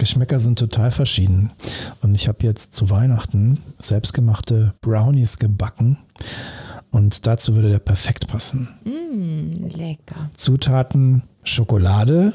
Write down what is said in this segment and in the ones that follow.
Geschmäcker sind total verschieden. Und ich habe jetzt zu Weihnachten selbstgemachte Brownies gebacken. Und dazu würde der perfekt passen. Lecker. Zutaten: Schokolade,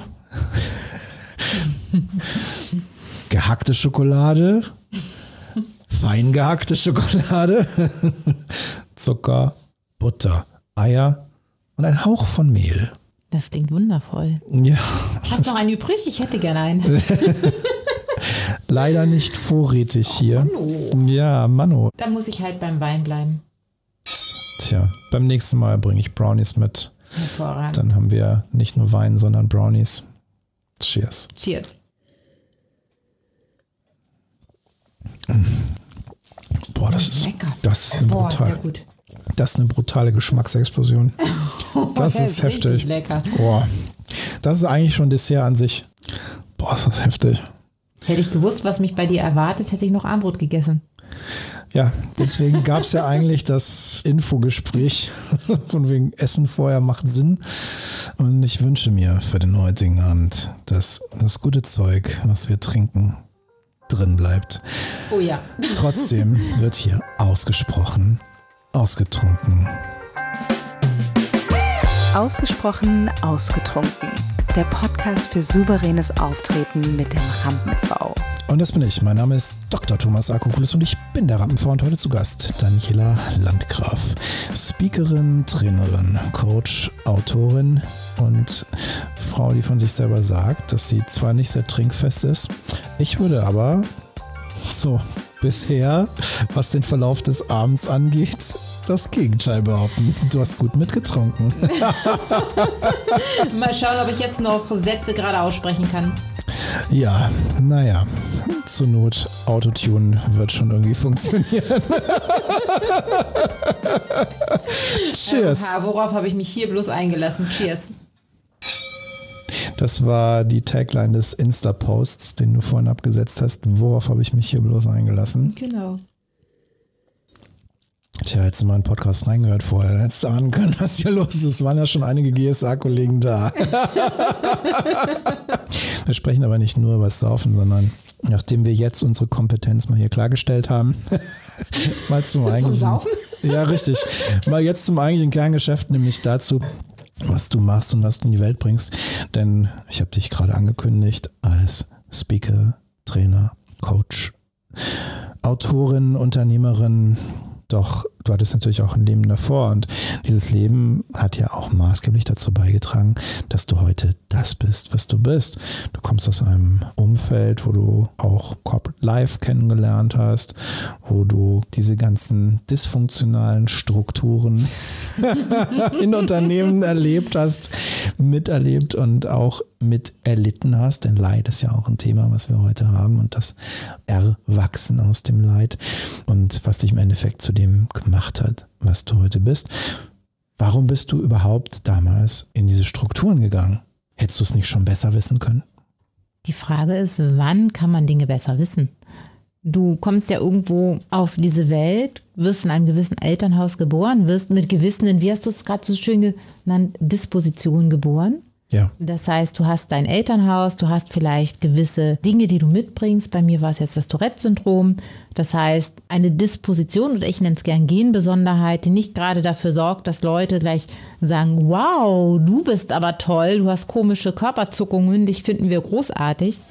gehackte Schokolade, fein gehackte Schokolade, Zucker, Butter, Eier und ein Hauch von Mehl. Das klingt wundervoll. Ja. Hast du noch einen übrig? Ich hätte gerne einen. Leider nicht vorrätig hier. Mano. Ja, Mano. Dann muss ich halt beim Wein bleiben. Tja, beim nächsten Mal bringe ich Brownies mit. Hervorragend. Dann haben wir nicht nur Wein, sondern Brownies. Cheers. Cheers. Boah, das ist lecker. Das ist eine Boah, ist brutale, ja gut. das ist eine brutale Geschmacksexplosion. Das der ist heftig. richtig lecker. Boah, das ist eigentlich schon Dessert an sich. Boah, ist das heftig. Hätte ich gewusst, was mich bei dir erwartet, hätte ich noch Armbrot gegessen. Ja, deswegen gab es ja eigentlich das Infogespräch von wegen Essen vorher macht Sinn. Und ich wünsche mir für den heutigen Abend, dass das gute Zeug, was wir trinken, drin bleibt. Oh ja. Trotzdem wird hier ausgesprochen, ausgetrunken. Ausgesprochen, ausgetrunken. Der Podcast für souveränes Auftreten mit dem Rampen-V. Und das bin ich. Mein Name ist Dr. Thomas Akokulis und ich bin der Rampen-V und heute zu Gast Daniela Landgraf. Speakerin, Trainerin, Coach, Autorin und Frau, die von sich selber sagt, dass sie zwar nicht sehr trinkfest ist, ich würde aber so bisher, was den Verlauf des Abends angeht, das Gegenteil behaupten. Du hast gut mitgetrunken. Mal schauen, ob ich jetzt noch Sätze gerade aussprechen kann. Ja, naja, zur Not Autotune wird schon irgendwie funktionieren. Cheers. Worauf habe ich mich hier bloß eingelassen? Cheers. Das war die Tagline des Insta-Posts, den du vorhin abgesetzt hast. Worauf habe ich mich hier bloß eingelassen? Genau. Tja, hättest du mal einen Podcast reingehört vorher, dann hättest du ahnen können, was hier los ist. Es waren ja schon einige GSA-Kollegen da. Wir sprechen aber nicht nur über das Saufen, sondern nachdem wir jetzt unsere Kompetenz mal hier klargestellt haben, mal zum eigentlichen. Zum Saufen? Ja, richtig. Mal jetzt zum eigentlichen Kerngeschäft, nämlich dazu, was du machst und was du in die Welt bringst. Denn ich habe dich gerade angekündigt als Speaker, Trainer, Coach, Autorin, Unternehmerin. Doch du hattest natürlich auch ein Leben davor und dieses Leben hat ja auch maßgeblich dazu beigetragen, dass du heute das bist, was du bist. Du kommst aus einem Umfeld, wo du auch Corporate Life kennengelernt hast, wo du diese ganzen dysfunktionalen Strukturen in Unternehmen erlebt hast, miterlebt und auch miterlitten hast. Denn Leid ist ja auch ein Thema, was wir heute haben und das Erwachsen aus dem Leid und was dich im Endeffekt zu dem gemacht hat, was du heute bist. Warum bist du überhaupt damals in diese Strukturen gegangen? Hättest du es nicht schon besser wissen können? Die Frage ist, wann kann man Dinge besser wissen? Du kommst ja irgendwo auf diese Welt, wirst in einem gewissen Elternhaus geboren, wirst mit gewissen, wie hast du es gerade so schön genannt, Dispositionen geboren. Ja. Das heißt, du hast dein Elternhaus, du hast vielleicht gewisse Dinge, die du mitbringst. Bei mir war es jetzt das Tourette-Syndrom. Das heißt, eine Disposition, oder ich nenne es gern Genbesonderheit, die nicht gerade dafür sorgt, dass Leute gleich sagen, wow, du bist aber toll, du hast komische Körperzuckungen, dich finden wir großartig.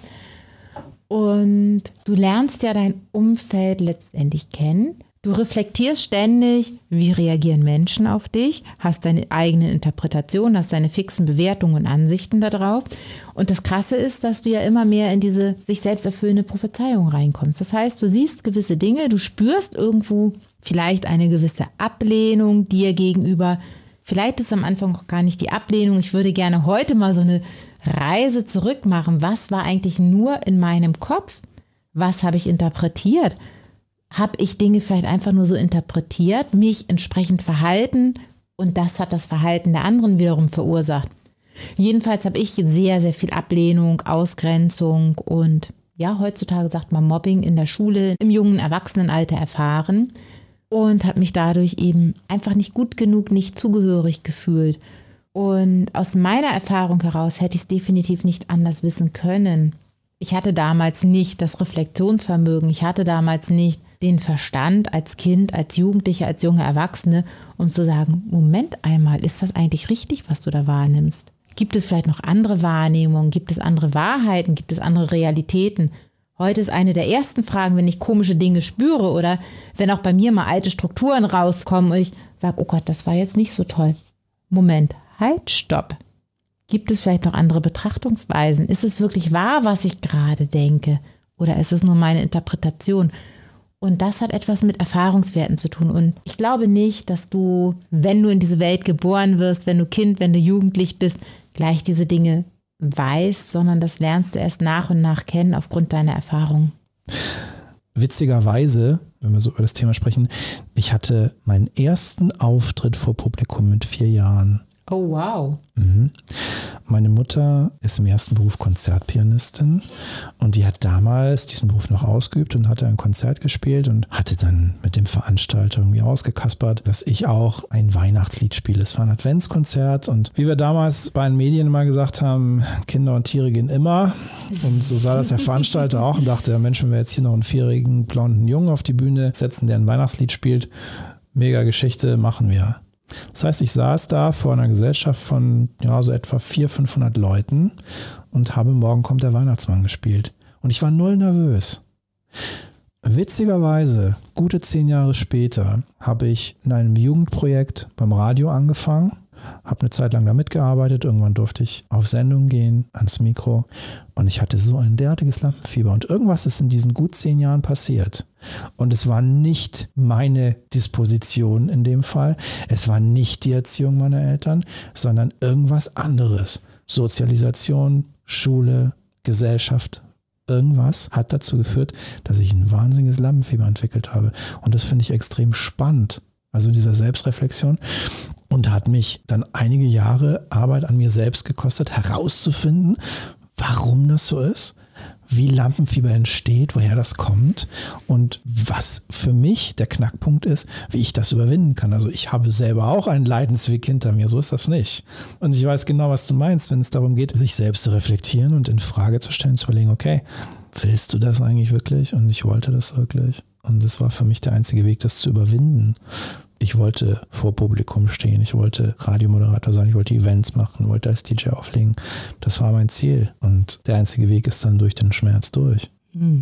Und du lernst ja dein Umfeld letztendlich kennen. Du reflektierst ständig, wie reagieren Menschen auf dich, hast deine eigene Interpretation, hast deine fixen Bewertungen und Ansichten darauf. Und das Krasse ist, dass du ja immer mehr in diese sich selbst erfüllende Prophezeiung reinkommst. Das heißt, du siehst gewisse Dinge, du spürst irgendwo vielleicht eine gewisse Ablehnung dir gegenüber. Vielleicht ist am Anfang auch gar nicht die Ablehnung. Ich würde gerne heute mal so eine Reise zurück machen. Was war eigentlich nur in meinem Kopf? Was habe ich interpretiert? Habe ich Dinge vielleicht einfach nur so interpretiert, mich entsprechend verhalten und das hat das Verhalten der anderen wiederum verursacht. Jedenfalls habe ich sehr, sehr viel Ablehnung, Ausgrenzung und ja, heutzutage sagt man Mobbing in der Schule, im jungen Erwachsenenalter erfahren und habe mich dadurch eben einfach nicht gut genug, nicht zugehörig gefühlt. Und aus meiner Erfahrung heraus hätte ich es definitiv nicht anders wissen können. Ich hatte damals nicht das Reflexionsvermögen, ich hatte damals nicht den Verstand als Kind, als Jugendliche, als junge Erwachsene, um zu sagen, Moment einmal, ist das eigentlich richtig, was du da wahrnimmst? Gibt es vielleicht noch andere Wahrnehmungen? Gibt es andere Wahrheiten? Gibt es andere Realitäten? Heute ist eine der ersten Fragen, wenn ich komische Dinge spüre oder wenn auch bei mir mal alte Strukturen rauskommen und ich sage, oh Gott, das war jetzt nicht so toll. Moment, halt, stopp. Gibt es vielleicht noch andere Betrachtungsweisen? Ist es wirklich wahr, was ich gerade denke? Oder ist es nur meine Interpretation? Und das hat etwas mit Erfahrungswerten zu tun. Und ich glaube nicht, dass du, wenn du in diese Welt geboren wirst, wenn du Kind, wenn du jugendlich bist, gleich diese Dinge weißt, sondern das lernst du erst nach und nach kennen aufgrund deiner Erfahrungen. Witzigerweise, wenn wir so über das Thema sprechen, ich hatte meinen ersten Auftritt vor Publikum mit 4 Jahren. Oh, wow. Meine Mutter ist im ersten Beruf Konzertpianistin und die hat damals diesen Beruf noch ausgeübt und hatte ein Konzert gespielt und hatte dann mit dem Veranstalter irgendwie ausgekaspert, dass ich auch ein Weihnachtslied spiele. Es war ein Adventskonzert und wie wir damals bei den Medien immer gesagt haben, Kinder und Tiere gehen immer, und so sah das der Veranstalter auch und dachte, Mensch, wenn wir jetzt hier noch einen 4-jährigen blonden Jungen auf die Bühne setzen, der ein Weihnachtslied spielt, mega Geschichte, machen wir. Das heißt, ich saß da vor einer Gesellschaft von so etwa 400-500 Leuten und habe Morgen kommt der Weihnachtsmann gespielt. Und ich war null nervös. Witzigerweise, gute 10 Jahre später, habe ich in einem Jugendprojekt beim Radio angefangen, habe eine Zeit lang da mitgearbeitet, irgendwann durfte ich auf Sendung gehen, ans Mikro und ich hatte so ein derartiges Lampenfieber und irgendwas ist in diesen gut 10 Jahren passiert. Und es war nicht meine Disposition in dem Fall, es war nicht die Erziehung meiner Eltern, sondern irgendwas anderes. Sozialisation, Schule, Gesellschaft, irgendwas hat dazu geführt, dass ich ein wahnsinniges Lampenfieber entwickelt habe. Und das finde ich extrem spannend, also dieser Selbstreflexion. Und hat mich dann einige Jahre Arbeit an mir selbst gekostet, herauszufinden, warum das so ist, wie Lampenfieber entsteht, woher das kommt und was für mich der Knackpunkt ist, wie ich das überwinden kann. Also ich habe selber auch einen Leidensweg hinter mir, so ist das nicht. Und ich weiß genau, was du meinst, wenn es darum geht, sich selbst zu reflektieren und in Frage zu stellen, zu überlegen, okay, willst du das eigentlich wirklich? Und ich wollte das wirklich. Und das war für mich der einzige Weg, das zu überwinden. Ich wollte vor Publikum stehen, ich wollte Radiomoderator sein, ich wollte Events machen, wollte als DJ auflegen. Das war mein Ziel und der einzige Weg ist dann durch den Schmerz durch.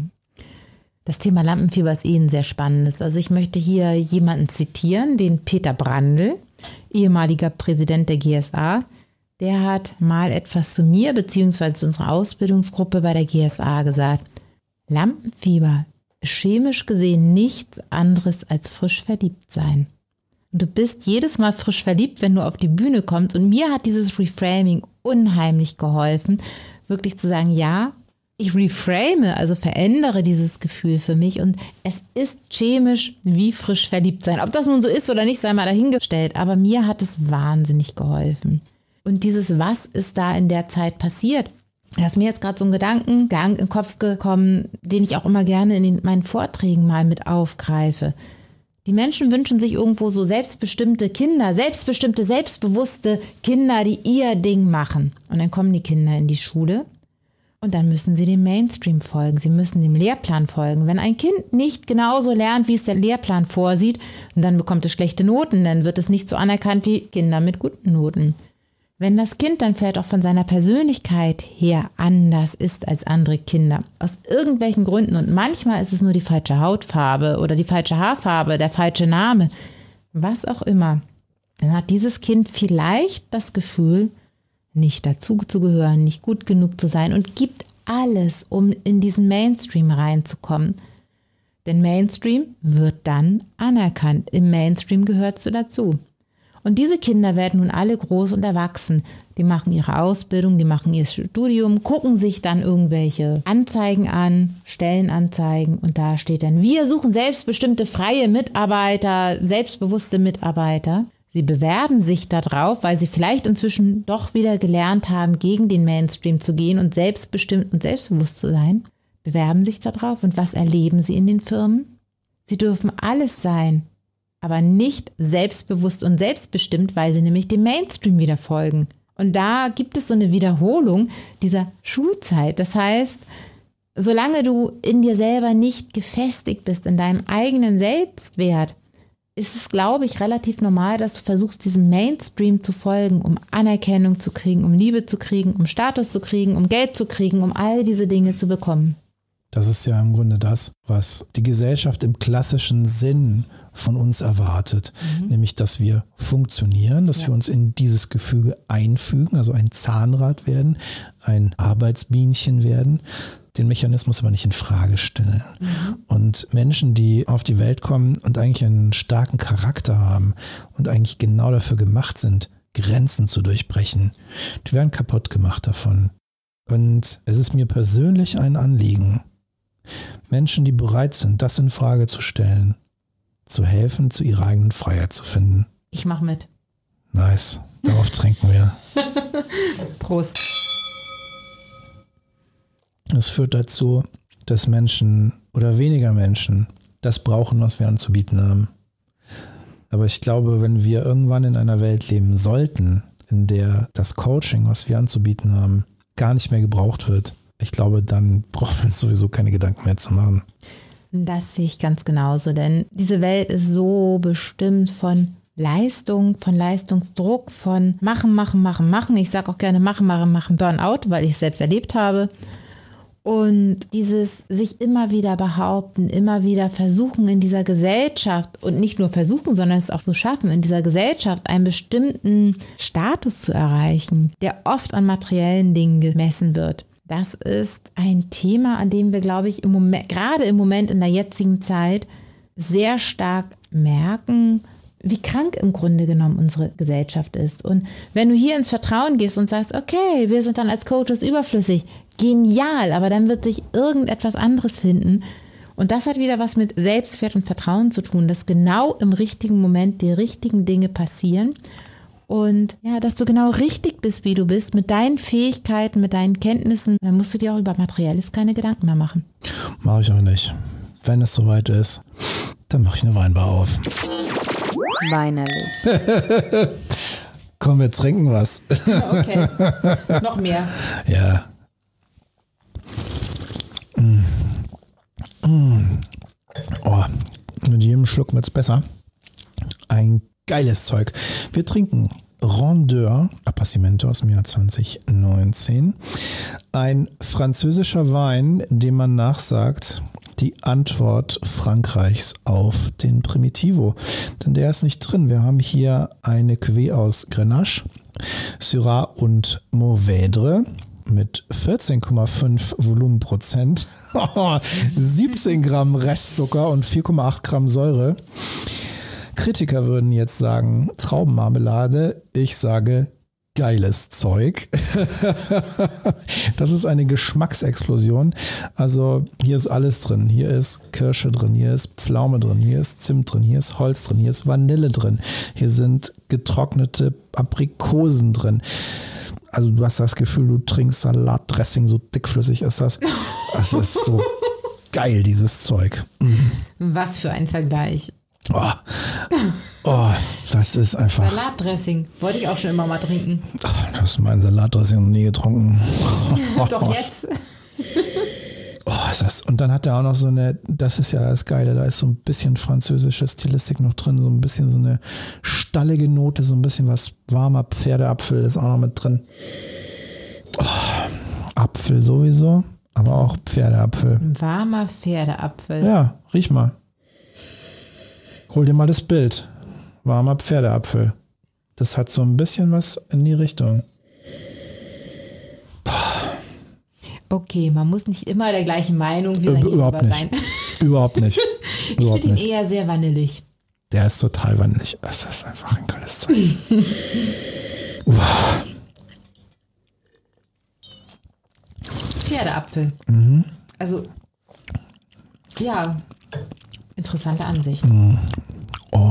Das Thema Lampenfieber ist ein sehr spannendes. Also ich möchte hier jemanden zitieren, den Peter Brandl, ehemaliger Präsident der GSA. Der hat mal etwas zu mir bzw. zu unserer Ausbildungsgruppe bei der GSA gesagt. Lampenfieber ist chemisch gesehen nichts anderes als frisch verliebt sein. Und du bist jedes Mal frisch verliebt, wenn du auf die Bühne kommst. Und mir hat dieses Reframing unheimlich geholfen, wirklich zu sagen, ja, ich reframe, also verändere dieses Gefühl für mich. Und es ist chemisch wie frisch verliebt sein. Ob das nun so ist oder nicht, sei mal dahingestellt. Aber mir hat es wahnsinnig geholfen. Und dieses, was ist da in der Zeit passiert? Da ist mir jetzt gerade so ein Gedankengang in den Kopf gekommen, den ich auch immer gerne in meinen Vorträgen mal mit aufgreife. Die Menschen wünschen sich irgendwo so selbstbestimmte Kinder, selbstbewusste Kinder, die ihr Ding machen. Und dann kommen die Kinder in die Schule und dann müssen sie dem Mainstream folgen. Sie müssen dem Lehrplan folgen. Wenn ein Kind nicht genauso lernt, wie es der Lehrplan vorsieht, dann bekommt es schlechte Noten, dann wird es nicht so anerkannt wie Kinder mit guten Noten. Wenn das Kind dann vielleicht auch von seiner Persönlichkeit her anders ist als andere Kinder, aus irgendwelchen Gründen, und manchmal ist es nur die falsche Hautfarbe oder die falsche Haarfarbe, der falsche Name, was auch immer, dann hat dieses Kind vielleicht das Gefühl, nicht dazu zu gehören, nicht gut genug zu sein und gibt alles, um in diesen Mainstream reinzukommen. Denn Mainstream wird dann anerkannt. Im Mainstream gehörst du dazu. Und diese Kinder werden nun alle groß und erwachsen. Die machen ihre Ausbildung, die machen ihr Studium, gucken sich dann irgendwelche Anzeigen an, Stellenanzeigen und da steht dann, wir suchen selbstbestimmte freie Mitarbeiter, selbstbewusste Mitarbeiter. Sie bewerben sich darauf, weil sie vielleicht inzwischen doch wieder gelernt haben, gegen den Mainstream zu gehen und selbstbestimmt und selbstbewusst zu sein. Bewerben sich darauf und was erleben sie in den Firmen? Sie dürfen alles sein, aber nicht selbstbewusst und selbstbestimmt, weil sie nämlich dem Mainstream wieder folgen. Und da gibt es so eine Wiederholung dieser Schulzeit. Das heißt, solange du in dir selber nicht gefestigt bist, in deinem eigenen Selbstwert, ist es, glaube ich, relativ normal, dass du versuchst, diesem Mainstream zu folgen, um Anerkennung zu kriegen, um Liebe zu kriegen, um Status zu kriegen, um Geld zu kriegen, um all diese Dinge zu bekommen. Das ist ja im Grunde das, was die Gesellschaft im klassischen Sinn von uns erwartet. Nämlich, dass wir funktionieren, dass wir uns in dieses Gefüge einfügen, also ein Zahnrad werden, ein Arbeitsbienchen werden, den Mechanismus aber nicht in Frage stellen. Und Menschen, die auf die Welt kommen und eigentlich einen starken Charakter haben und eigentlich genau dafür gemacht sind, Grenzen zu durchbrechen, die werden kaputt gemacht davon. Und es ist mir persönlich ein Anliegen, Menschen, die bereit sind, das in Frage zu stellen, zu helfen, zu ihrer eigenen Freiheit zu finden. Ich mache mit. Nice. Darauf trinken wir. Prost. Es führt dazu, dass Menschen oder weniger Menschen das brauchen, was wir anzubieten haben. Aber ich glaube, wenn wir irgendwann in einer Welt leben sollten, in der das Coaching, was wir anzubieten haben, gar nicht mehr gebraucht wird, ich glaube, dann brauchen wir uns sowieso keine Gedanken mehr zu machen. Das sehe ich ganz genauso, denn diese Welt ist so bestimmt von Leistung, von Leistungsdruck, von machen. Ich sage auch gerne machen, Burnout, weil ich es selbst erlebt habe. Und dieses sich immer wieder behaupten, immer wieder versuchen in dieser Gesellschaft und nicht nur versuchen, sondern es auch so schaffen, in dieser Gesellschaft einen bestimmten Status zu erreichen, der oft an materiellen Dingen gemessen wird. Das ist ein Thema, an dem wir, glaube ich, gerade im Moment in der jetzigen Zeit sehr stark merken, wie krank im Grunde genommen unsere Gesellschaft ist. Und wenn du hier ins Vertrauen gehst und sagst, okay, wir sind dann als Coaches überflüssig, genial, aber dann wird sich irgendetwas anderes finden. Und das hat wieder was mit Selbstwert und Vertrauen zu tun, dass genau im richtigen Moment die richtigen Dinge passieren. Und ja, dass du genau richtig bist, wie du bist, mit deinen Fähigkeiten, mit deinen Kenntnissen, dann musst du dir auch über Materielles keine Gedanken mehr machen. Mache ich auch nicht. Wenn es soweit ist, dann mache ich eine Weinbar auf. Weinerlich. Komm, wir trinken was. Okay, noch mehr. Ja. Oh, mit jedem Schluck wird es besser. Ein geiles Zeug. Wir trinken Rondeur Appassimento aus dem Jahr 2019. Ein französischer Wein, dem man nachsagt, die Antwort Frankreichs auf den Primitivo. Denn der ist nicht drin. Wir haben hier eine Cuvée aus Grenache, Syrah und Mourvèdre mit 14,5 Volumenprozent, 17 Gramm Restzucker und 4,8 Gramm Säure. Kritiker würden jetzt sagen Traubenmarmelade. Ich sage geiles Zeug. Das ist eine Geschmacksexplosion. Also hier ist alles drin. Hier ist Kirsche drin, hier ist Pflaume drin, hier ist Zimt drin, hier ist Holz drin, hier ist Vanille drin. Hier sind getrocknete Aprikosen drin. Also du hast das Gefühl, du trinkst Salatdressing, so dickflüssig ist das. Das ist so geil, dieses Zeug. Was für ein Vergleich. Oh, das ist einfach... Salatdressing. Wollte ich auch schon immer mal trinken. Du hast mein Salatdressing noch nie getrunken. Doch jetzt. Und dann hat er auch noch so eine, das ist ja das Geile, da ist so ein bisschen französische Stilistik noch drin, so ein bisschen so eine stallige Note, so ein bisschen was warmer Pferdeapfel ist auch noch mit drin. Apfel sowieso, aber auch Pferdeapfel. Ein warmer Pferdeapfel. Ja, riech mal. Hol dir mal das Bild. Warmer Pferdeapfel. Das hat so ein bisschen was in die Richtung. Okay, man muss nicht immer der gleichen Meinung wie sein Überhaupt Gegenüber nicht. sein. Überhaupt nicht. Ich finde ihn eher sehr vanillig. Der ist total vanillig. Das ist einfach ein geiles Zeug. Pferdeapfel. Also, ja, interessante Ansicht. Oh.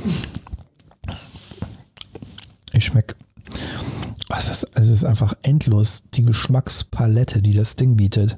Ich schmecke. Es ist einfach endlos, die Geschmackspalette, die das Ding bietet.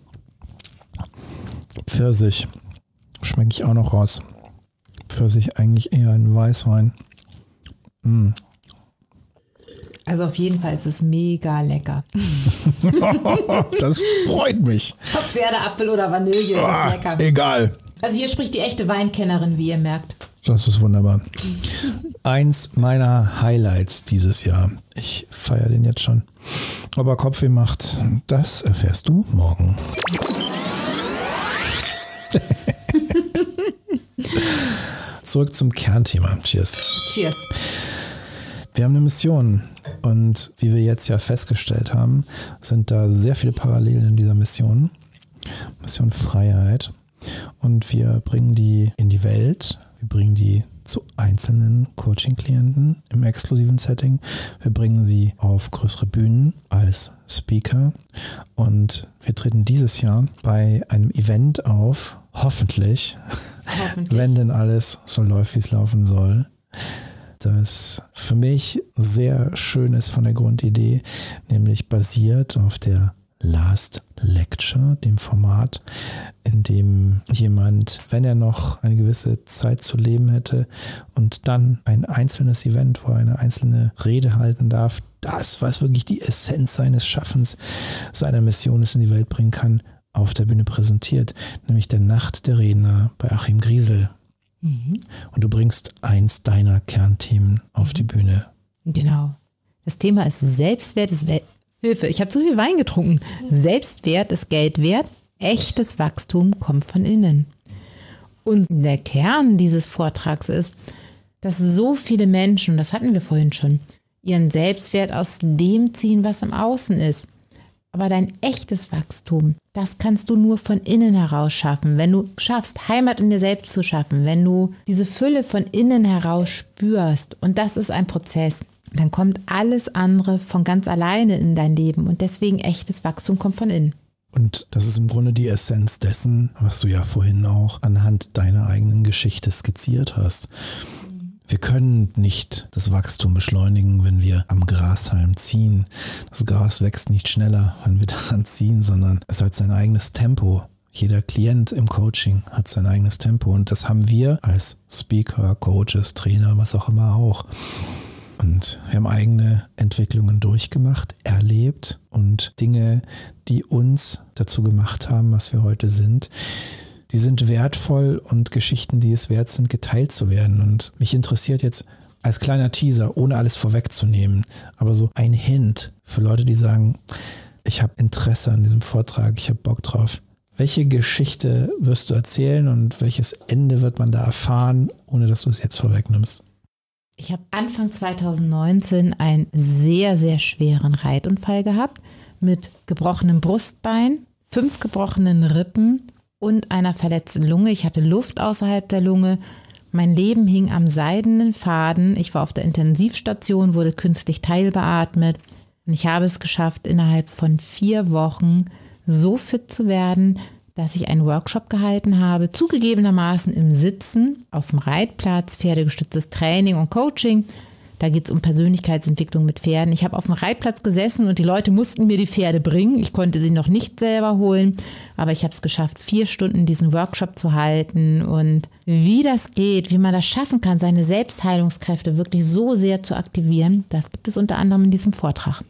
Pfirsich schmecke ich auch noch raus. Pfirsich eigentlich eher ein Weißwein. Also auf jeden Fall ist es mega lecker. Das freut mich. Ob Pferdeapfel oder Vanille, ist es lecker. Egal. Also hier spricht die echte Weinkennerin, wie ihr merkt. Das ist wunderbar. Eins meiner Highlights dieses Jahr. Ich feiere den jetzt schon. Ob er Kopfweh macht, das erfährst du morgen. Zurück zum Kernthema. Cheers. Cheers. Wir haben eine Mission und wie wir jetzt ja festgestellt haben, sind da sehr viele Parallelen in dieser Mission. Mission Freiheit. Und wir bringen die in die Welt. Wir bringen die zu einzelnen Coaching-Klienten im exklusiven Setting. Wir bringen sie auf größere Bühnen als Speaker. Und wir treten dieses Jahr bei einem Event auf, hoffentlich, wenn denn alles so läuft, wie es laufen soll, das für mich sehr schön ist von der Grundidee, nämlich basiert auf der Last Lecture, dem Format, in dem jemand, wenn er noch eine gewisse Zeit zu leben hätte und dann ein einzelnes Event, wo er eine einzelne Rede halten darf, das, was wirklich die Essenz seines Schaffens, seiner Mission ist, in die Welt bringen kann, auf der Bühne präsentiert, nämlich der Nacht der Redner bei Achim Griesel. Und du bringst eins deiner Kernthemen auf die Bühne. Genau. Das Thema ist Selbstwert, Hilfe, ich habe zu viel Wein getrunken. Selbstwert ist Geld wert. Echtes Wachstum kommt von innen. Und der Kern dieses Vortrags ist, dass so viele Menschen, das hatten wir vorhin schon, ihren Selbstwert aus dem ziehen, was im Außen ist. Aber dein echtes Wachstum, das kannst du nur von innen heraus schaffen. Wenn du schaffst, Heimat in dir selbst zu schaffen, wenn du diese Fülle von innen heraus spürst, und das ist ein Prozess, dann kommt alles andere von ganz alleine in dein Leben. Und deswegen echtes Wachstum kommt von innen. Und das ist im Grunde die Essenz dessen, was du ja vorhin auch anhand deiner eigenen Geschichte skizziert hast. Wir können nicht das Wachstum beschleunigen, wenn wir am Grashalm ziehen. Das Gras wächst nicht schneller, wenn wir daran ziehen, sondern es hat sein eigenes Tempo. Jeder Klient im Coaching hat sein eigenes Tempo. Und das haben wir als Speaker, Coaches, Trainer, was auch immer auch. Und wir haben eigene Entwicklungen durchgemacht, erlebt und Dinge, die uns dazu gemacht haben, was wir heute sind, die sind wertvoll und Geschichten, die es wert sind, geteilt zu werden. Und mich interessiert jetzt als kleiner Teaser, ohne alles vorwegzunehmen, aber so ein Hint für Leute, die sagen, ich habe Interesse an diesem Vortrag, ich habe Bock drauf. Welche Geschichte wirst du erzählen und welches Ende wird man da erfahren, ohne dass du es jetzt vorwegnimmst? Ich habe Anfang 2019 einen sehr, sehr schweren Reitunfall gehabt mit gebrochenem Brustbein, 5 gebrochenen Rippen und einer verletzten Lunge. Ich hatte Luft außerhalb der Lunge. Mein Leben hing am seidenen Faden. Ich war auf der Intensivstation, wurde künstlich teilbeatmet. Und ich habe es geschafft, innerhalb von 4 Wochen so fit zu werden, dass ich einen Workshop gehalten habe, zugegebenermaßen im Sitzen, auf dem Reitplatz, pferdegestütztes Training und Coaching. Da geht es um Persönlichkeitsentwicklung mit Pferden. Ich habe auf dem Reitplatz gesessen und die Leute mussten mir die Pferde bringen. Ich konnte sie noch nicht selber holen, aber ich habe es geschafft, 4 Stunden diesen Workshop zu halten. Und wie das geht, wie man das schaffen kann, seine Selbstheilungskräfte wirklich so sehr zu aktivieren, das gibt es unter anderem in diesem Vortrag.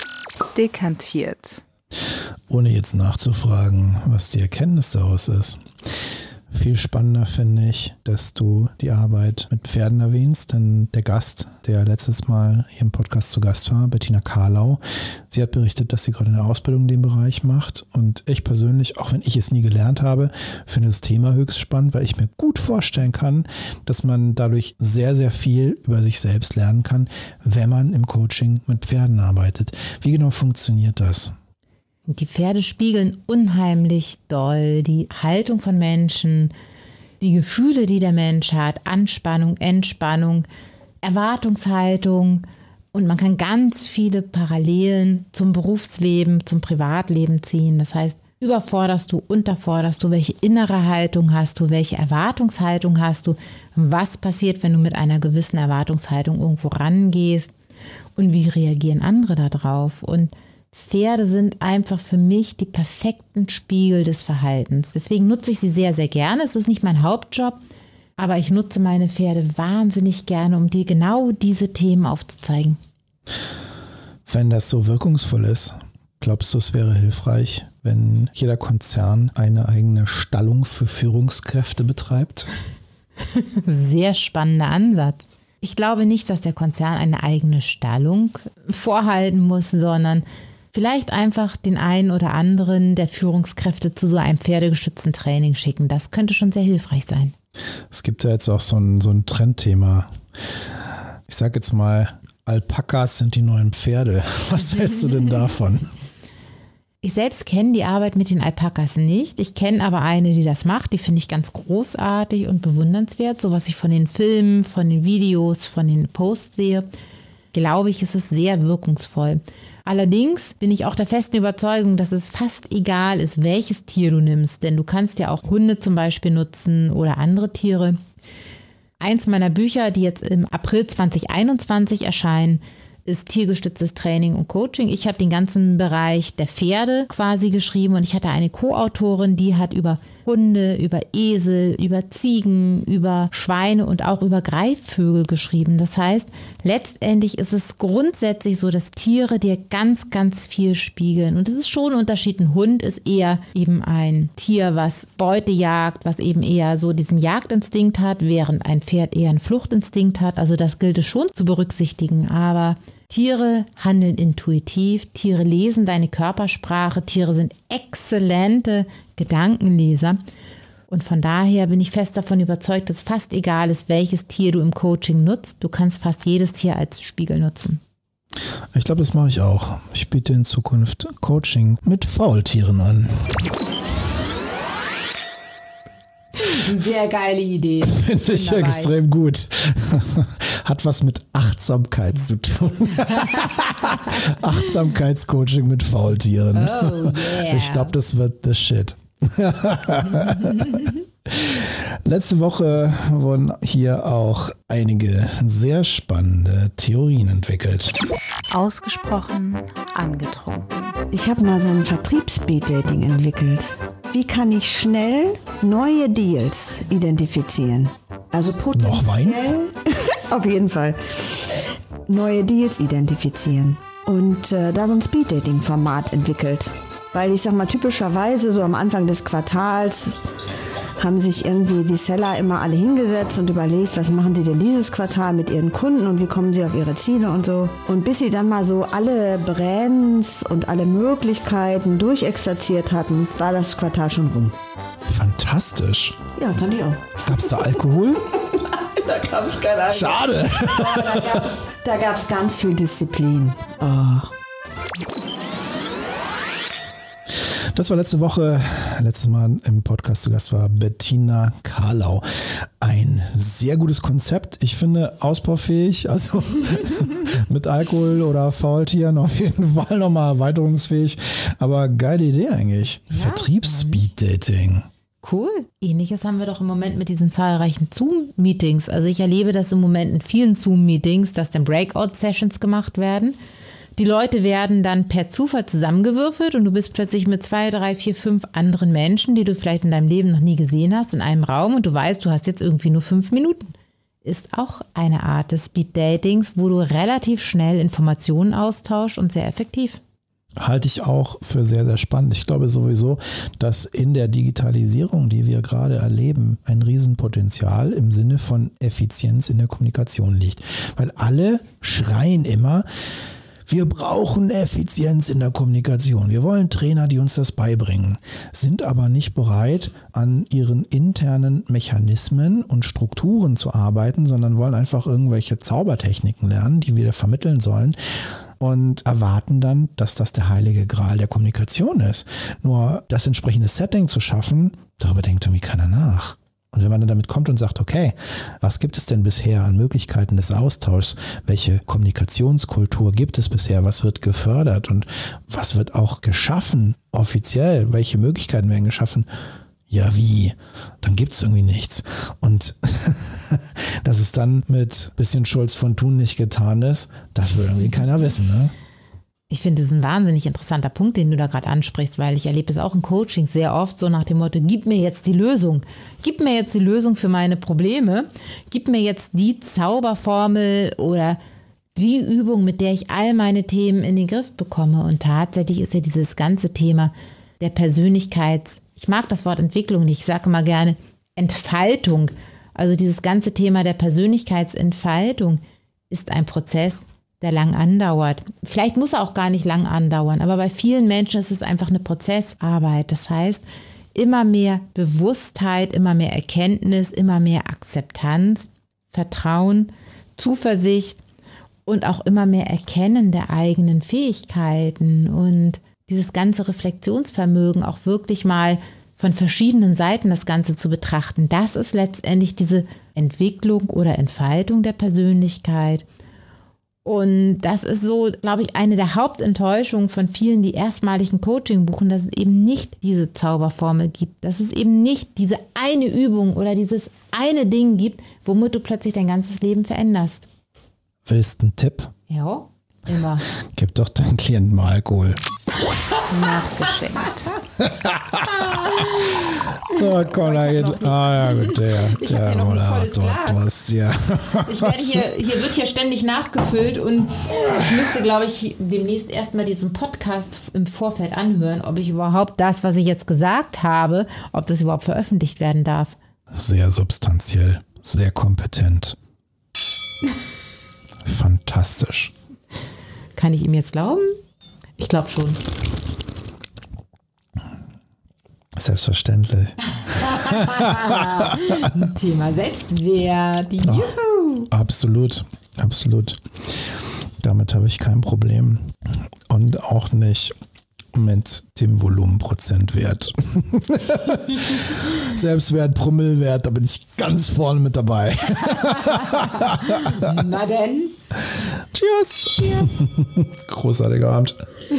Dekantiert. Ohne jetzt nachzufragen, was die Erkenntnis daraus ist. Viel spannender finde ich, dass du die Arbeit mit Pferden erwähnst, denn der Gast, der letztes Mal hier im Podcast zu Gast war, Bettina Karlau, sie hat berichtet, dass sie gerade eine Ausbildung in dem Bereich macht und ich persönlich, auch wenn ich es nie gelernt habe, finde das Thema höchst spannend, weil ich mir gut vorstellen kann, dass man dadurch sehr, sehr viel über sich selbst lernen kann, wenn man im Coaching mit Pferden arbeitet. Wie genau funktioniert das? Die Pferde spiegeln unheimlich doll die Haltung von Menschen, die Gefühle, die der Mensch hat, Anspannung, Entspannung, Erwartungshaltung. Und man kann ganz viele Parallelen zum Berufsleben, zum Privatleben ziehen. Das heißt, überforderst du, unterforderst du, welche innere Haltung hast du, welche Erwartungshaltung hast du, was passiert, wenn du mit einer gewissen Erwartungshaltung irgendwo rangehst und wie reagieren andere darauf. Und Pferde sind einfach für mich die perfekten Spiegel des Verhaltens. Deswegen nutze ich sie sehr, sehr gerne. Es ist nicht mein Hauptjob, aber ich nutze meine Pferde wahnsinnig gerne, um dir genau diese Themen aufzuzeigen. Wenn das so wirkungsvoll ist, glaubst du, es wäre hilfreich, wenn jeder Konzern eine eigene Stallung für Führungskräfte betreibt? Sehr spannender Ansatz. Ich glaube nicht, dass der Konzern eine eigene Stallung vorhalten muss, sondern vielleicht einfach den einen oder anderen der Führungskräfte zu so einem pferdegestützten Training schicken. Das könnte schon sehr hilfreich sein. Es gibt ja jetzt auch so ein Trendthema. Ich sage jetzt mal, Alpakas sind die neuen Pferde. Was hältst du denn davon? Ich selbst kenne die Arbeit mit den Alpakas nicht. Ich kenne aber eine, die das macht. Die finde ich ganz großartig und bewundernswert. So was ich von den Filmen, von den Videos, von den Posts sehe, glaube ich, ist es sehr wirkungsvoll. Allerdings bin ich auch der festen Überzeugung, dass es fast egal ist, welches Tier du nimmst. Denn du kannst ja auch Hunde zum Beispiel nutzen oder andere Tiere. Eins meiner Bücher, die jetzt im April 2021 erscheinen, ist tiergestütztes Training und Coaching. Ich habe den ganzen Bereich der Pferde quasi geschrieben und ich hatte eine Co-Autorin, die hat über Hunde, über Esel, über Ziegen, über Schweine und auch über Greifvögel geschrieben. Das heißt, letztendlich ist es grundsätzlich so, dass Tiere dir ganz, ganz viel spiegeln. Und es ist schon ein Unterschied. Ein Hund ist eher eben ein Tier, was Beute jagt, was eben eher so diesen Jagdinstinkt hat, während ein Pferd eher einen Fluchtinstinkt hat. Also das gilt es schon zu berücksichtigen. Aber Tiere handeln intuitiv, Tiere lesen deine Körpersprache, Tiere sind exzellente Gedankenleser. Und von daher bin ich fest davon überzeugt, dass fast egal ist, welches Tier du im Coaching nutzt. Du kannst fast jedes Tier als Spiegel nutzen. Ich glaube, das mache ich auch. Ich biete in Zukunft Coaching mit Faultieren an. Sehr geile Idee. Finde ich extrem gut. Hat was mit Achtsamkeit zu tun. Achtsamkeitscoaching mit Faultieren. Oh yeah. Ich glaube, das wird the shit. Letzte Woche wurden hier auch einige sehr spannende Theorien entwickelt. Ausgesprochen angetrunken. Ich habe mal so ein Vertriebs-Speed-Dating entwickelt. Wie kann ich schnell neue Deals identifizieren? Also potenziell. Noch Wein? Auf jeden Fall. Neue Deals identifizieren. Und da so ein Speed-Dating-Format entwickelt. Weil ich sag mal, typischerweise so am Anfang des Quartals haben sich irgendwie die Seller immer alle hingesetzt und überlegt, was machen sie denn dieses Quartal mit ihren Kunden und wie kommen sie auf ihre Ziele und so. Und bis sie dann mal so alle Brands und alle Möglichkeiten durchexerziert hatten, war das Quartal schon rum. Fantastisch. Ja, fand ich auch. Gab es da Alkohol? Da gab ich keine Ahnung. Schade. Ja, da gab's ganz viel Disziplin. Oh. Das war letztes Mal im Podcast zu Gast war Bettina Karlau. Ein sehr gutes Konzept. Ich finde ausbaufähig, also mit Alkohol oder Faultieren auf jeden Fall nochmal erweiterungsfähig. Aber geile Idee eigentlich. Ja, Vertriebs-Speed-Dating. Cool. Ähnliches haben wir doch im Moment mit diesen zahlreichen Zoom-Meetings. Also ich erlebe das im Moment in vielen Zoom-Meetings, dass dann Breakout-Sessions gemacht werden. Die Leute werden dann per Zufall zusammengewürfelt und du bist plötzlich mit 2, 3, 4, 5 anderen Menschen, die du vielleicht in deinem Leben noch nie gesehen hast, in einem Raum und du weißt, du hast jetzt irgendwie nur 5 Minuten. Ist auch eine Art des Speed-Datings, wo du relativ schnell Informationen austauschst und sehr effektiv. Halte ich auch für sehr, sehr spannend. Ich glaube sowieso, dass in der Digitalisierung, die wir gerade erleben, ein Riesenpotenzial im Sinne von Effizienz in der Kommunikation liegt. Weil alle schreien immer, wir brauchen Effizienz in der Kommunikation. Wir wollen Trainer, die uns das beibringen, sind aber nicht bereit, an ihren internen Mechanismen und Strukturen zu arbeiten, sondern wollen einfach irgendwelche Zaubertechniken lernen, die wir vermitteln sollen und erwarten dann, dass das der heilige Gral der Kommunikation ist. Nur das entsprechende Setting zu schaffen, darüber denkt irgendwie keiner nach. Und wenn man dann damit kommt und sagt, okay, was gibt es denn bisher an Möglichkeiten des Austauschs? Welche Kommunikationskultur gibt es bisher? Was wird gefördert und was wird auch geschaffen offiziell? Welche Möglichkeiten werden geschaffen? Ja, wie? Dann gibt es irgendwie nichts. Und dass es dann mit bisschen Schulz von Thun nicht getan ist, das will irgendwie keiner wissen, ne? Ich finde, das ist ein wahnsinnig interessanter Punkt, den du da gerade ansprichst, weil ich erlebe es auch in Coaching sehr oft so nach dem Motto, gib mir jetzt die Lösung. Gib mir jetzt die Lösung für meine Probleme. Gib mir jetzt die Zauberformel oder die Übung, mit der ich all meine Themen in den Griff bekomme. Und tatsächlich ist ja dieses ganze Thema der ich mag das Wort Entwicklung nicht, ich sage immer gerne Entfaltung. Also dieses ganze Thema der Persönlichkeitsentfaltung ist ein Prozess, der lang andauert. Vielleicht muss er auch gar nicht lang andauern, aber bei vielen Menschen ist es einfach eine Prozessarbeit. Das heißt, immer mehr Bewusstheit, immer mehr Erkenntnis, immer mehr Akzeptanz, Vertrauen, Zuversicht und auch immer mehr Erkennen der eigenen Fähigkeiten und dieses ganze Reflexionsvermögen auch wirklich mal von verschiedenen Seiten das Ganze zu betrachten. Das ist letztendlich diese Entwicklung oder Entfaltung der Persönlichkeit. Und das ist so, glaube ich, eine der Hauptenttäuschungen von vielen, die erstmalig ein Coaching buchen, dass es eben nicht diese Zauberformel gibt, dass es eben nicht diese eine Übung oder dieses eine Ding gibt, womit du plötzlich dein ganzes Leben veränderst. Willst du einen Tipp? Ja, immer. Gib doch deinen Klienten mal Alkohol. Nachgeschenkt. So, komm, ja gut, Ich habe hier noch ein volles Glas. Ja. Hier wird ständig nachgefüllt und ich müsste, glaube ich, demnächst erstmal diesen Podcast im Vorfeld anhören, ob ich überhaupt das, was ich jetzt gesagt habe, ob das überhaupt veröffentlicht werden darf. Sehr substanziell, sehr kompetent. Fantastisch. Kann ich ihm jetzt glauben? Ich glaube schon. Selbstverständlich. Thema Selbstwert. Juhu. Absolut, absolut. Damit habe ich kein Problem. Und auch nicht mit dem Volumenprozentwert. Selbstwert, Promillewert, da bin ich ganz vorne mit dabei. Na denn. Cheers. Cheers. Großartiger Abend.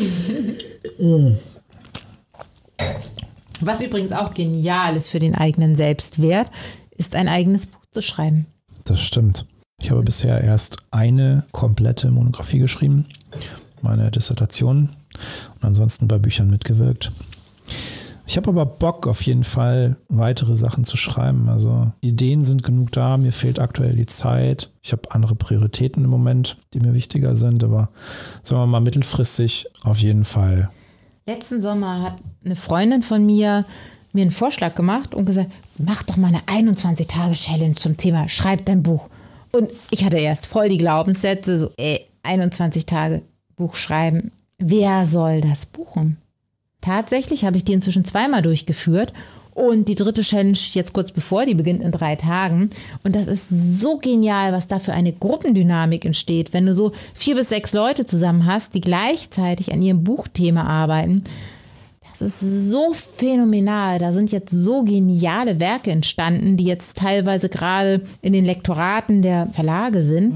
Was übrigens auch genial ist für den eigenen Selbstwert, ist ein eigenes Buch zu schreiben. Das stimmt. Ich habe bisher erst eine komplette Monographie geschrieben, meine Dissertation, und ansonsten bei Büchern mitgewirkt. Ich habe aber Bock, auf jeden Fall weitere Sachen zu schreiben. Also Ideen sind genug da, mir fehlt aktuell die Zeit. Ich habe andere Prioritäten im Moment, die mir wichtiger sind, aber sagen wir mal mittelfristig auf jeden Fall. Letzten Sommer hat eine Freundin von mir einen Vorschlag gemacht und gesagt, mach doch mal eine 21-Tage-Challenge zum Thema, schreib dein Buch. Und ich hatte erst voll die Glaubenssätze, so 21 Tage Buch schreiben, wer soll das buchen? Tatsächlich habe ich die inzwischen zweimal durchgeführt und die dritte Challenge jetzt kurz bevor, die beginnt in 3 Tagen. Und das ist so genial, was da für eine Gruppendynamik entsteht, wenn du so 4 bis 6 Leute zusammen hast, die gleichzeitig an ihrem Buchthema arbeiten. Das ist so phänomenal. Da sind jetzt so geniale Werke entstanden, die jetzt teilweise gerade in den Lektoraten der Verlage sind.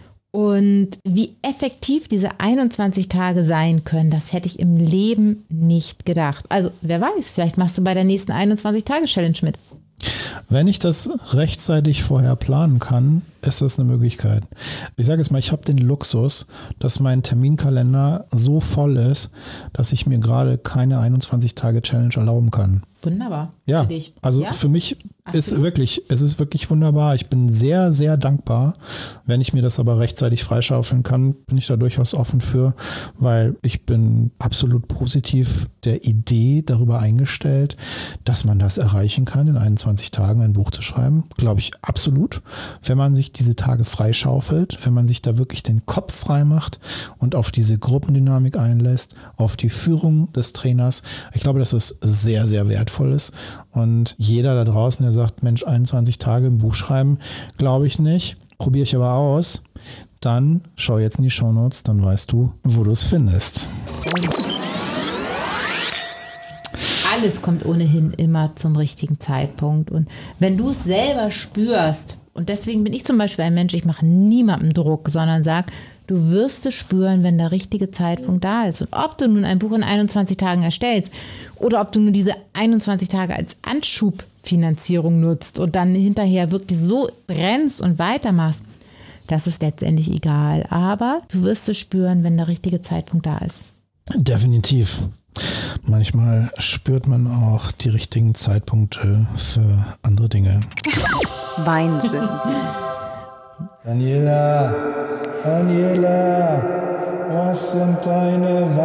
Und wie effektiv diese 21 Tage sein können, das hätte ich im Leben nicht gedacht. Also wer weiß, vielleicht machst du bei der nächsten 21-Tage-Challenge mit. Wenn ich das rechtzeitig vorher planen kann, ist das eine Möglichkeit. Ich sage jetzt mal, ich habe den Luxus, dass mein Terminkalender so voll ist, dass ich mir gerade keine 21-Tage-Challenge erlauben kann. Wunderbar. Ja, für dich. Also Ja? für mich ist Absolut. es ist wirklich wunderbar. Ich bin sehr, sehr dankbar. Wenn ich mir das aber rechtzeitig freischaufeln kann, bin ich da durchaus offen für, weil ich bin absolut positiv der Idee darüber eingestellt, dass man das erreichen kann, in 21 Tagen ein Buch zu schreiben. Glaube ich absolut. Wenn man sich diese Tage freischaufelt, wenn man sich da wirklich den Kopf frei macht und auf diese Gruppendynamik einlässt, auf die Führung des Trainers. Ich glaube, dass es sehr, sehr wertvoll ist. Und jeder da draußen, der sagt, Mensch, 21 Tage im Buch schreiben, glaube ich nicht. Probiere ich aber aus. Dann schau jetzt in die Shownotes, dann weißt du, wo du es findest. Alles kommt ohnehin immer zum richtigen Zeitpunkt. Und wenn du es selber spürst, und deswegen bin ich zum Beispiel ein Mensch, ich mache niemandem Druck, sondern sage, du wirst es spüren, wenn der richtige Zeitpunkt da ist. Und ob du nun ein Buch in 21 Tagen erstellst oder ob du nur diese 21 Tage als Anschubfinanzierung nutzt und dann hinterher wirklich so brennst und weitermachst, das ist letztendlich egal. Aber du wirst es spüren, wenn der richtige Zeitpunkt da ist. Definitiv. Manchmal spürt man auch die richtigen Zeitpunkte für andere Dinge. Weinsünden. Daniela! Daniela, was sind deine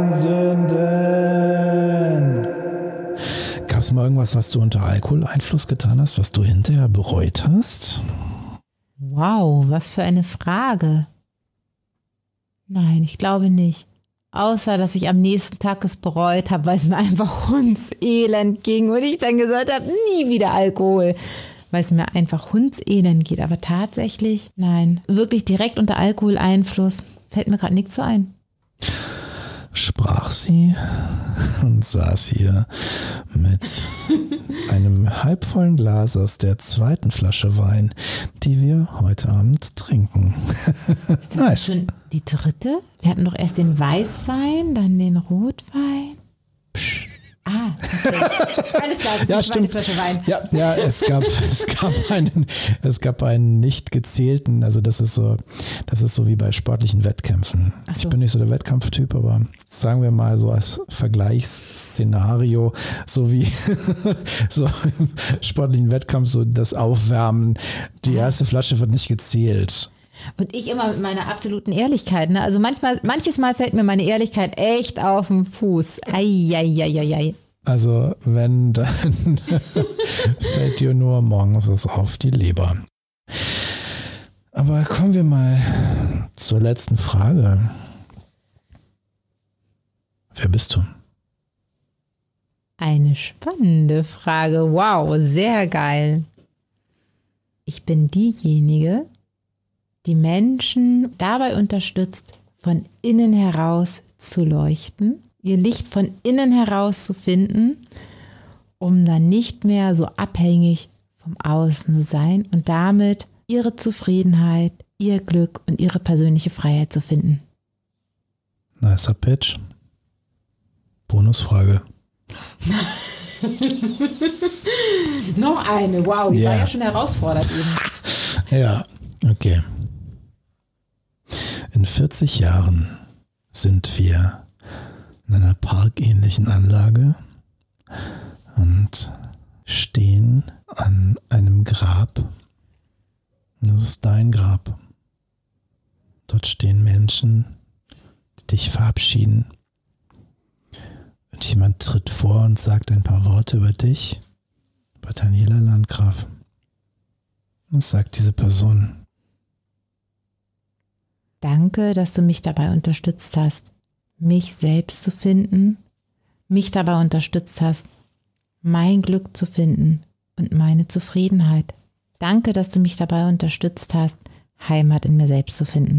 Weinsünden? Gab es mal irgendwas, was du unter Alkoholeinfluss getan hast, was du hinterher bereut hast? Wow, was für eine Frage. Nein, ich glaube nicht. Außer, dass ich am nächsten Tag es bereut habe, weil es mir einfach hundselend ging und ich dann gesagt habe, nie wieder Alkohol. Weil es mir einfach hundselend geht. Aber tatsächlich, nein, wirklich direkt unter Alkoholeinfluss fällt mir gerade nichts so ein. Sprach sie und saß hier mit einem halbvollen Glas aus der zweiten Flasche Wein, die wir heute Abend trinken. Ist das schon die dritte? Wir hatten doch erst den Weißwein, dann den Rotwein. Psch. Ah, okay. Alles klar, das ist ja, die stimmt. zweite Flasche Wein. Ja, es gab einen nicht gezählten, also das ist so wie bei sportlichen Wettkämpfen. Ach so. Ich bin nicht so der Wettkampftyp, aber sagen wir mal so als Vergleichsszenario, so wie so im sportlichen Wettkampf, so das Aufwärmen, die erste Flasche wird nicht gezählt. Und ich immer mit meiner absoluten Ehrlichkeit. Ne? Also manches Mal fällt mir meine Ehrlichkeit echt auf den Fuß. Ei. Also wenn, dann fällt dir nur morgens was auf die Leber. Aber kommen wir mal zur letzten Frage. Wer bist du? Eine spannende Frage. Wow, sehr geil. Ich bin diejenige, die Menschen dabei unterstützt, von innen heraus zu leuchten, ihr Licht von innen heraus zu finden, um dann nicht mehr so abhängig vom Außen zu sein und damit ihre Zufriedenheit, ihr Glück und ihre persönliche Freiheit zu finden. Nicer Pitch. Bonusfrage. Noch eine, wow, die war ja schon herausfordernd eben. Ja, okay. In 40 Jahren sind wir in einer parkähnlichen Anlage und stehen an einem Grab. Das ist dein Grab. Dort stehen Menschen, die dich verabschieden. Und jemand tritt vor und sagt ein paar Worte über dich, über Daniela Landgraf. Was sagt diese Person? Danke, dass du mich dabei unterstützt hast, mich selbst zu finden, mich dabei unterstützt hast, mein Glück zu finden und meine Zufriedenheit. Danke, dass du mich dabei unterstützt hast, Heimat in mir selbst zu finden.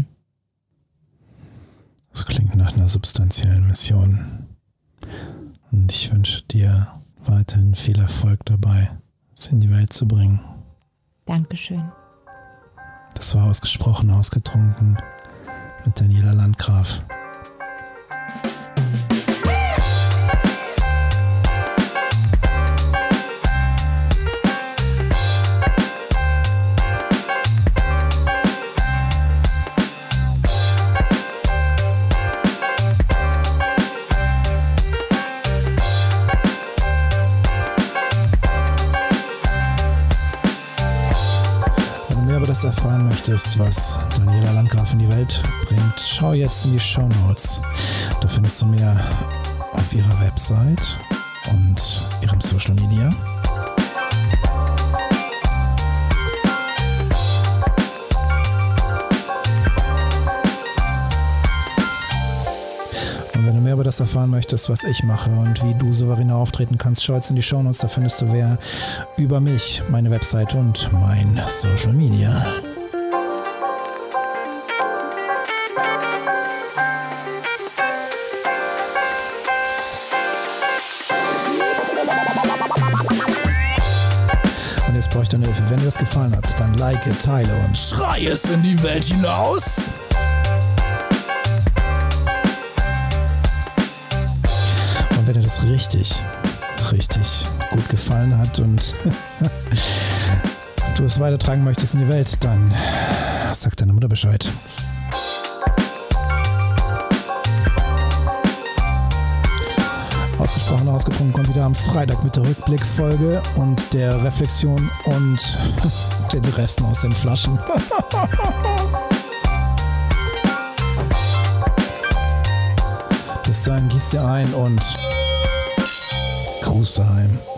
Das klingt nach einer substanziellen Mission. Und ich wünsche dir weiterhin viel Erfolg dabei, es in die Welt zu bringen. Dankeschön. Das war ausgesprochen ausgetrunken mit Daniela Landgraf. Erfahren möchtest, was Daniela Landgraf in die Welt bringt, schau jetzt in die Shownotes. Da findest du mehr auf ihrer Website und ihrem Social Media. Und wenn du mehr über das erfahren möchtest, was ich mache und wie du souveräner auftreten kannst, schau jetzt in die Shownotes, da findest du mehr über mich, meine Website und mein Social Media. Und jetzt brauche ich deine Hilfe. Wenn dir das gefallen hat, dann like, teile und schrei es in die Welt hinaus. Wenn dir das richtig gut gefallen hat und du es weitertragen möchtest in die Welt, dann sag deiner Mutter Bescheid. Ausgesprochen ausgetrunken kommt wieder am Freitag mit der Rückblickfolge und der Reflexion und den Resten aus den Flaschen. sagen, gieß dir ein und Gruß daheim.